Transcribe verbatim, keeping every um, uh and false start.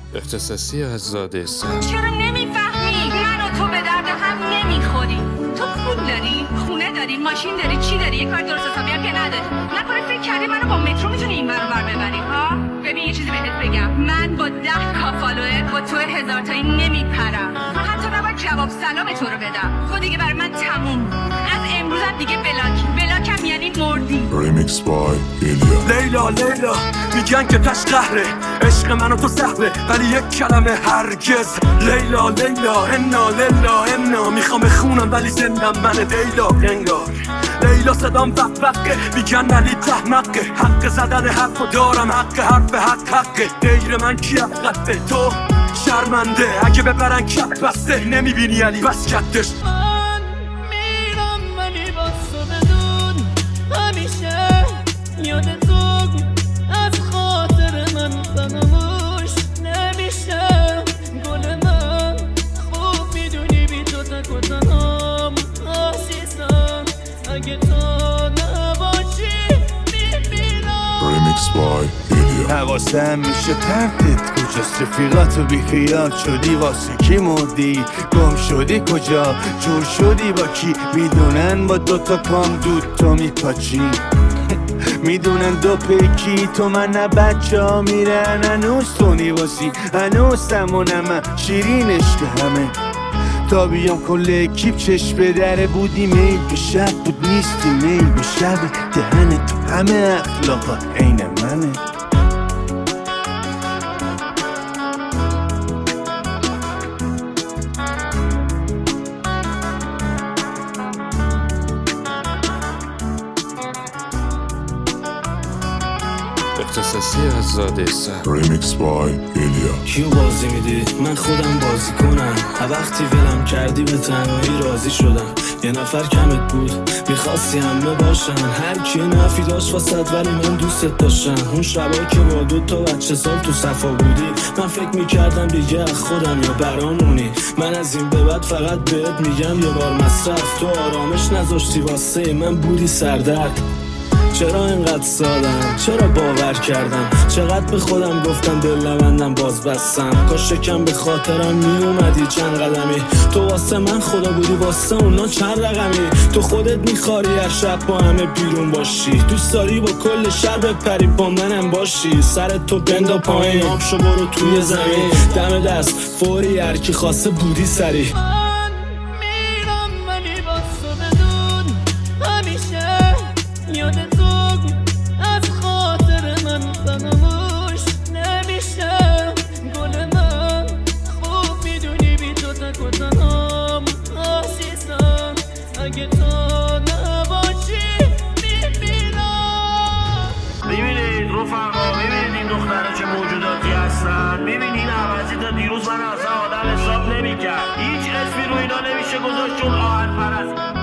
اختصاصی از زاده سر. چرا نمیفهمی؟ من و تو به درد هم نمیخوریم. تو پول داری، خونه داری، ماشین داری، چی داری؟ یه کار درست حسابی هم که نداری. نکنه فکر کردی منو با مترو میتونی این ور بر ببری ها؟ ببین یه چیزی بهت بگم، من با ده کافالوه با تو هزار تایی نمیپرم. من حتی نباید جواب سلام تو رو بدم. تو دیگه برای من تموم. از امروزم دیگه بلاک. بلاکم یعنی مردی. Remix by Ilya. لیلا لیلا میگن که تش قهره، عشق من و تو سهره، ولی یک کلمه هرگز. لیلا لیلا انا لیلا انا، میخوام بخونم ولی زندم من لیلا انگار. لیلا صدام وق وقه، میگن علی تحمقه، حق زدن حرفو دارم، حق حرف حق حقه. غیر من کی افقده؟ تو شرمنده، اگه ببرن کت بسته، نمیبینی علی بس کتش. من میرم ولی باسو بدون، همیشه یاد تو از خاطر من فراموش نمیشه. گل من خوب میدونی بی تو تک و تنهام عزیزم، اگه تو نباشی میمیرم. Remix by Ilya. حواسم میشه پرتت کجاست، رفیقاتو بی خیال شدی، واسه کی مردی، گم شدی کجا، جور شدی با کی، میدونن با دوتا پام دود تو میپاچی. میدونن دو پیکی تو من نه بچه ها میرن، هنوز تو نیواسی، هنوز تمونم شیرینش که همه. تا بیام کل اکیب چشم به دره بودی، میل به شب بود نیستی، میل به شب دهن تو همه اخلاقا عین منه. اختصاصی از زاده سر. Remix by Ilya. کیو بازی میدی؟ من خودم بازی کنم. هر وقتی ولم کردی به تنهایی راضی شدم. یه نفر کمت بود میخواستی همه باشن، هر کی نفی داشت واسد ولی من دوستت داشتم. اون شبایی که با دو تا بچه سال تو صفا بودی، من فکر میکردم دیگه از خودم یا برامونی. من از این به بعد فقط بهت میگم یه بار مصرف، تو آرامش نذاشتی واسه من بودی سردرد. چرا اینقدر سادم؟ چرا باور کردم؟ چقدر به خودم گفتم دل نبندم باز بستم. کاش شکم به خاطرم می اومدی چند قدمی، تو واسه من خدا بودی واسه اونا چند رقمی. تو خودت میخواری هر شب با همه بیرون باشی، دوست داری با کل شهر بپری با منم باشی. سرت تو بندا پایین، آب شو برو توی زمین، دم دست فوری هر کی خواسته بودی سری. من میرم ولی باسو بدون، همیشه یاد تو از خاطر من فراموش نمیشه. گل من خوب میدونی بی تو تک و تنهام عزیزم، اگه تو نباشی میمیرم. میبینید رفقا، میبینید این دختره چه موجوداتی هستن؟ میبینید این عوضی تا دیروز من اصلا آدم حساب نمیکرد، هیچ اسمی رو اینا نمیشه گذاشت چون آهن پرست.